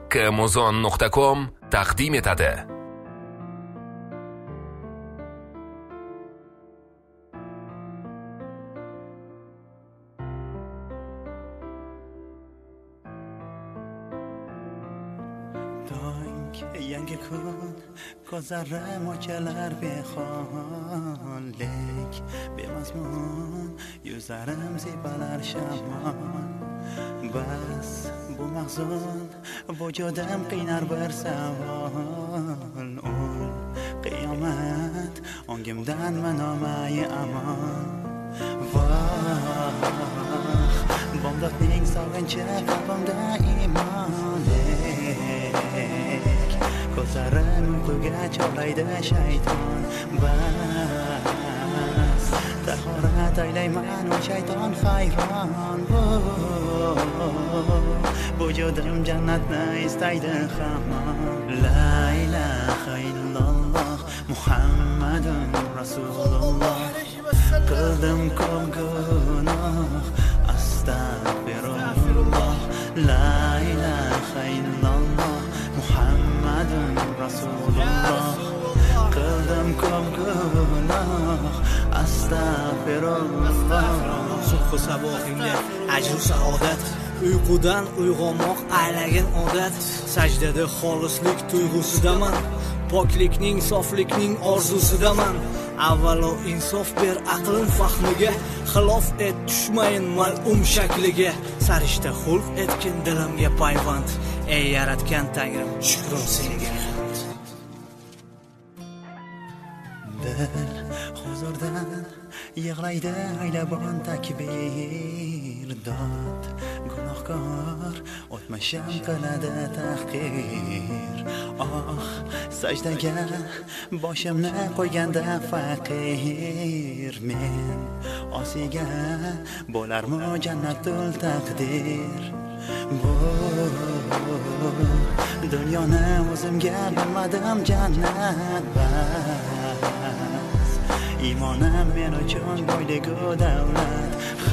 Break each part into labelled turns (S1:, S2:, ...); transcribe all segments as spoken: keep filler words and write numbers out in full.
S1: kmuzon nuqta com taqdim etadi.
S2: yangi kun ko'zlari mo'chalar behonlik bemazmun yuzlarim sepalar shamol bas bu mahzun vujudim qiynar bir savol ul qiyomat ongimdan manomai amon voh bomdodning sog'inchi qalbimda iymonlik ko'zlarim uyquga chorlaydi shayton bas tahorat aylayman u shayton hayron vujudim jannatni istaydi hamon la ilaha illalloh muhammadun rasululloh qildim ko'p gunoh astag'firulloh la ilaha illalloh muhammadun rasululloh qildim ko'p gunoh astag'firulloh
S3: subh sabohingga ajru saodat uyqudan uyg'onmoq aylagan odat sajdada xolislik tuyg'usidaman poklikning soflikning orzusidaman avvalo insof ber aqlim fahmiga xilof et tushmayin mal'um shakliga sarishta xulq etkin dilimga payvand ey yaratgan tangrim shukrim senga
S2: dil huzurdan yig'laydi aylabon takbir dod gunohkor o'tmishim qiladi tahqir oh sajdaga boshimni qo'yganda faqir men osiga bo'larmi jannatul taqdir bu dunyoni o'zimga bilmadim jannat bas iymonim men uchun boyligu davlat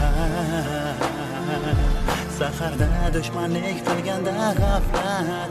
S2: saharda dushmanlik qilganda g'aflat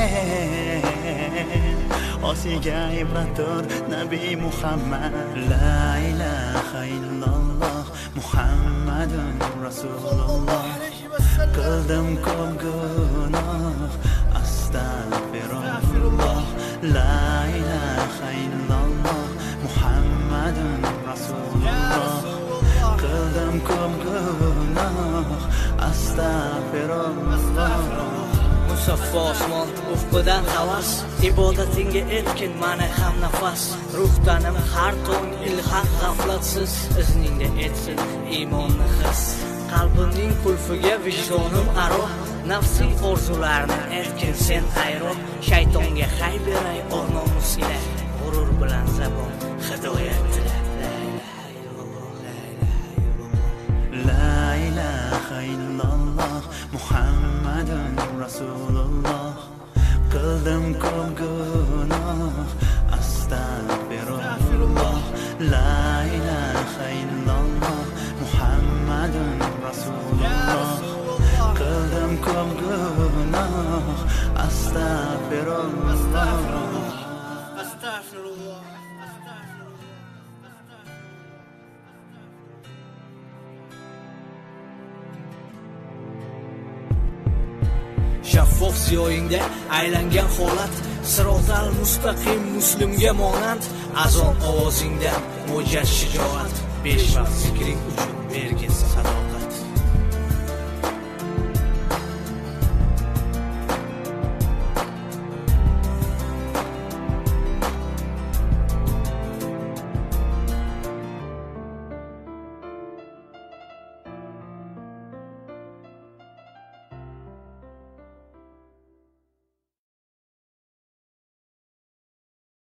S2: men osiga ibratdir nabiy muhammad la ilaha illalloh muhammadun rasululloh qildim ko'p gunoh astag'firulloh la ilaha illalloh muhammadun rasululloh qildim ko'p gunoh astag'firulloh
S3: musaffo osmon ufqidan havas ibodatingga etkin mani ham nafas ruhdanim har tong ilhaq g'aflatsiz izningda etsin iymonni his qalbimning qulfiga vijdonim aro nafsiy orzularni etkin sen ayro shaytonga hay beray or nomus ila g'urur bilan zabon hidoyat tila
S2: la ilaha illalloh muhammadun rasululloh qildim ko'p gunoh astag'firulloh la ilaha illalloh muhammadun rasululloh qildim ko'p gunoh astag'firulloh
S3: astag'firulloh shaffof ziyoyingda aylangan holat sirotal mustaqim muslimga monand azon ovozingda mo'jaz shijoat besh vaqt zikring uchun bergin sadoqat